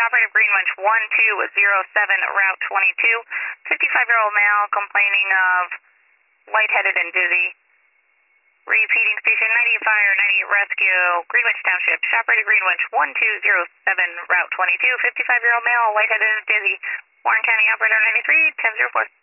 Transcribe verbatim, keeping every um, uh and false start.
operator Greenwich one two zero seven, Route twenty-two. fifty-five-year-old male complaining of lightheaded and dizzy. Repeating station ninety-eight fire, ninety-eight rescue, Greenwich Township. Operator Greenwich one two zero seven, Route twenty-two. fifty-five-year-old male, lightheaded and dizzy. Warren County operator ninety-three, ten zero four.